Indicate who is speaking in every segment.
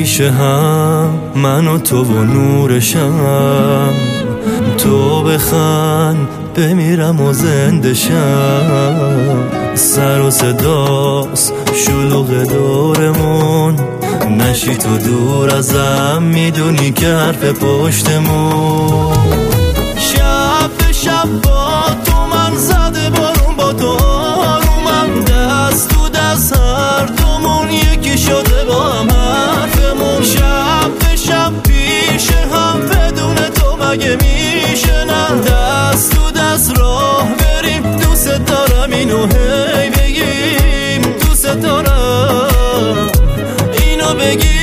Speaker 1: پیش هم، من و تو و نورشم. تو بخند بمیرم و زنده شم. سر و صداست شلوغ دورمون، نشی تو دور ازم، میدونی که حرف پشتمون. شب به شب با تو من زده بارون، با تو آرومم، دست تو دست هر دومون یکی شده با هم حرفمون. شب به شب پیش هم بدون تو مگه میشه نه؟ دست تو دست راه بریم، دوست دارم اینو هی بگیم، دوست دارم اینو بگیم.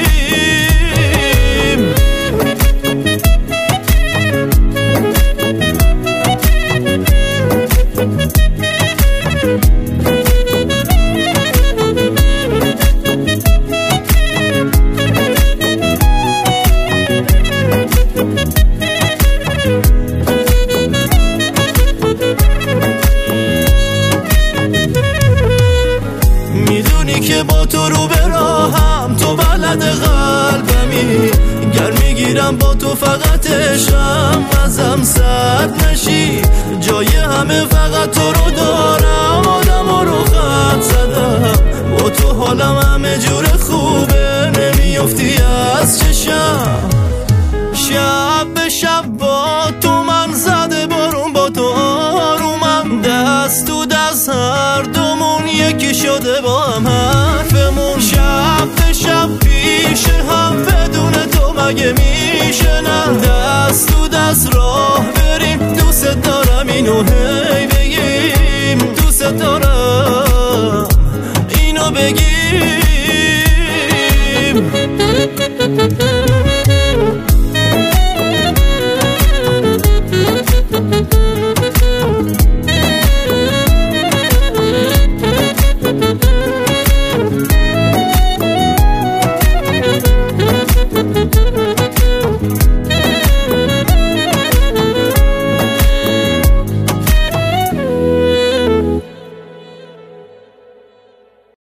Speaker 1: میدونی که با تو رو به راهم، تو بلد قلبمی، گر میگیرم با تو فقط عشقم، ازم سرد نشی. جای همه فقط تو رو دارم، آدم رو خط زدم، با تو حالم همه جور خوبه، نمیافتی از چشم. شب به شب با تو من زده بارون، با تو آرومم، دست تو دست هر دومون یکی شده با هم حرفمون. شب به شب پیش هم بدون تو مگه میشه نه؟ دست تو دست راه بریم، دوست دارم اینو هی بگیم، دوست دارم اینو بگیم.